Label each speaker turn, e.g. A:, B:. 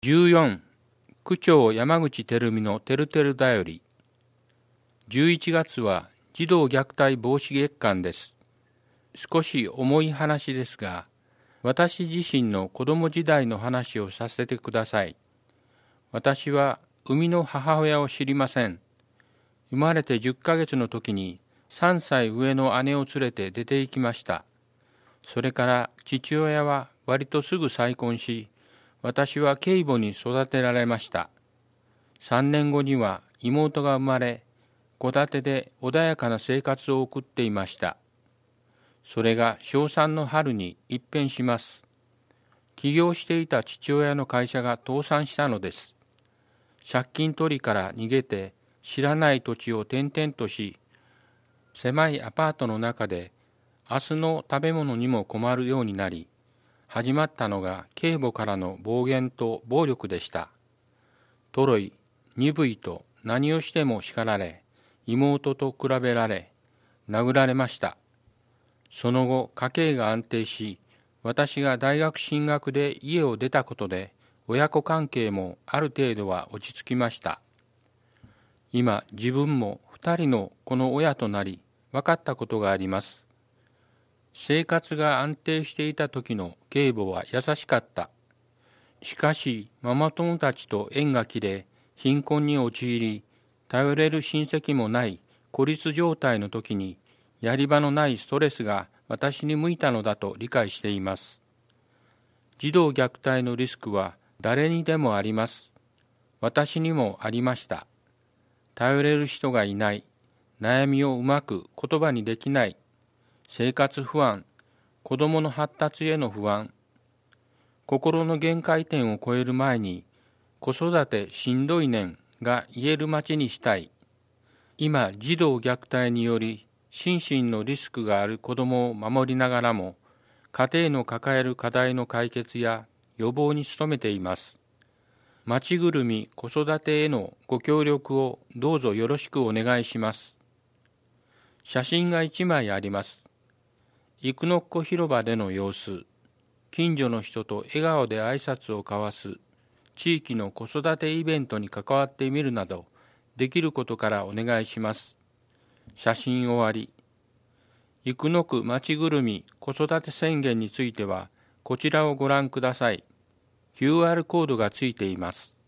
A: 14. 区長山口照美のてるてるだより。11月は児童虐待防止月間です。少し重い話ですが、私自身の子供時代の話をさせてください。私は生みの母親を知りません。生まれて10ヶ月の時に3歳上の姉を連れて出て行きました。それから父親は割とすぐ再婚し、私は継母に育てられました。3年後には妹が生まれ、戸建てで穏やかな生活を送っていました。それが小3の春に一変します。起業していた父親の会社が倒産したのです。借金取りから逃げて知らない土地を転々とし、狭いアパートの中で明日の食べ物にも困るようになり、始まったのが継母からの暴言と暴力でした。とろい、鈍いと何をしても叱られ、妹と比べられ、殴られました。その後、家計が安定し、私が大学進学で家を出たことで、親子関係もある程度は落ち着きました。今、自分も2人の子の親となり、分かったことがあります。生活が安定していた時の継母は優しかった。しかし、ママ友たちと縁が切れ、貧困に陥り、頼れる親戚もない孤立状態の時に、やり場のないストレスが私に向いたのだと理解しています。児童虐待のリスクは誰にでもあります。私にもありました。頼れる人がいない、悩みをうまく言葉にできない、生活不安、子どもの発達への不安、心の限界点を超える前に、子育てしんどいねんが言える街にしたい。今、児童虐待により、心身のリスクがある子どもを守りながらも、家庭の抱える課題の解決や予防に努めています。町ぐるみ子育てへのご協力をどうぞよろしくお願いします。写真が1枚あります。生野っ子広場での様子、近所の人と笑顔で挨拶を交わす、地域の子育てイベントに関わってみるなど、できることからお願いします。写真終わり。生野区まちぐるみ子育て宣言については、こちらをご覧ください。QR コードがついています。